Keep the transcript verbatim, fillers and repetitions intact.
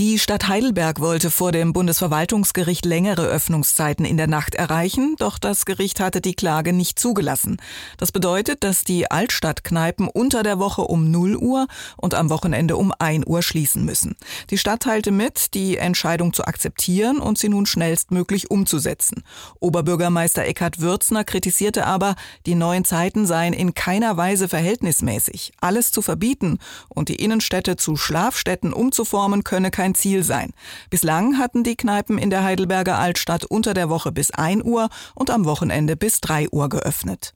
Die Stadt Heidelberg wollte vor dem Bundesverwaltungsgericht längere Öffnungszeiten in der Nacht erreichen, doch das Gericht hatte die Klage nicht zugelassen. Das bedeutet, dass die Altstadtkneipen unter der Woche um null Uhr und am Wochenende um ein Uhr schließen müssen. Die Stadt teilte mit, die Entscheidung zu akzeptieren und sie nun schnellstmöglich umzusetzen. Oberbürgermeister Eckhard Würzner kritisierte aber, die neuen Zeiten seien in keiner Weise verhältnismäßig. Alles zu verbieten und die Innenstädte zu Schlafstätten umzuformen, könne kein Ziel sein. Bislang hatten die Kneipen in der Heidelberger Altstadt unter der Woche bis ein Uhr und am Wochenende bis drei Uhr geöffnet.